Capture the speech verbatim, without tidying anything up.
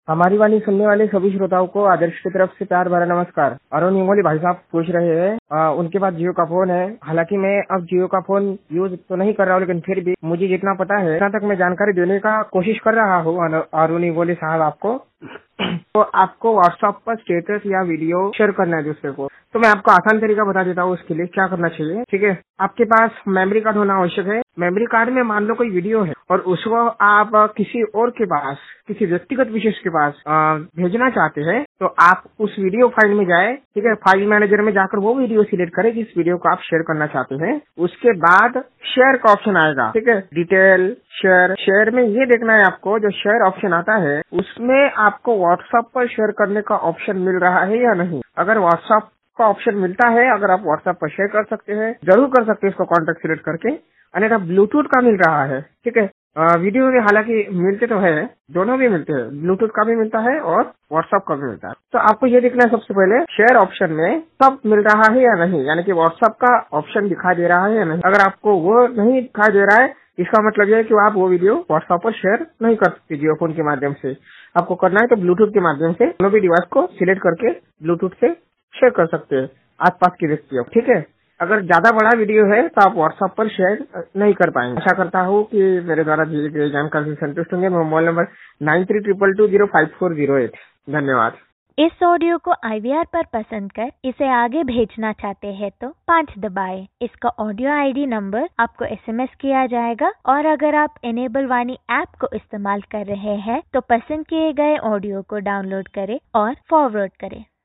हमारी वाणी सुनने वाले सभी श्रोताओं को आदर्श की तरफ से प्यार भरा नमस्कार। अरुण निंगोली भाई साहब पूछ रहे हैं, आ, उनके पास जियो का फोन है। हालांकि मैं अब जियो का फोन यूज तो नहीं कर रहा हूँ, लेकिन फिर भी मुझे जितना पता है उतना तक मैं जानकारी देने का कोशिश कर रहा हूँ अरुण निंगोली साहब आपको। तो आपको व्हाट्सएप पर स्टेटस या वीडियो शेयर करना है दूसरे को, तो मैं आपको आसान तरीका बता देता हूँ उसके लिए क्या करना चाहिए। ठीक है, आपके पास मेमोरी कार्ड होना आवश्यक है। मेमोरी कार्ड में मान लो कोई वीडियो है और उसको आप किसी और के पास, किसी व्यक्तिगत विशेष के पास आ, भेजना चाहते हैं, तो आप उस वीडियो फाइल में जाए। ठीक है, फाइल मैनेजर में जाकर वो वीडियो सिलेक्ट करें जिस वीडियो को आप शेयर करना चाहते हैं। उसके बाद शेयर का ऑप्शन आएगा। ठीक है, डिटेल शेयर शेयर में ये देखना है आपको, जो शेयर ऑप्शन आता है उसमें आपको व्हाट्सएप पर शेयर करने का ऑप्शन मिल रहा है या नहीं। अगर व्हाट्सएप का ऑप्शन मिलता है, अगर आप व्हाट्सएप पर शेयर कर सकते हैं, जरूर कर सकते हैं इसको कॉन्टेक्ट सिलेक्ट करके। अन्यथा ब्लूटूथ का मिल रहा है। ठीक है, वीडियो में हालांकि मिलते तो है, दोनों भी मिलते हैं, ब्लूटूथ का भी मिलता है और व्हाट्सएप का भी मिलता है। तो आपको ये देखना है सबसे पहले शेयर ऑप्शन में सब मिल रहा है या नहीं, यानी कि व्हाट्सएप का ऑप्शन दिखाई दे रहा है या नहीं। अगर आपको वो नहीं दिखाई दे रहा है, इसका मतलब यह है कि आप वो वीडियो व्हाट्सएप पर शेयर नहीं कर सकते जियो फोन के माध्यम से। आपको करना है तो ब्लूटूथ के माध्यम से दोनों भी डिवाइस को सिलेक्ट करके ब्लूटूथ से शेयर कर सकते हैं आसपास के व्यक्तियों। ठीक है, अगर ज्यादा बड़ा वीडियो है तो आप व्हाट्सएप पर शेयर नहीं कर पाएंगे। आशा करता हूँ कि मेरे द्वारा दिए गए जानकारी से संतुष्ट होंगे। Mobile number nine three triple two zero five four zero eight. धन्यवाद। इस ऑडियो को आई वी आर पर पसंद कर इसे आगे भेजना चाहते हैं तो पाँच दबाएं। इसका ऑडियो आई डी नंबर आपको एस एम एस किया जाएगा, और अगर आप इनेबल वाणी ऐप को इस्तेमाल कर रहे हैं तो पसंद किए गए ऑडियो को डाउनलोड करें और फॉरवर्ड करें।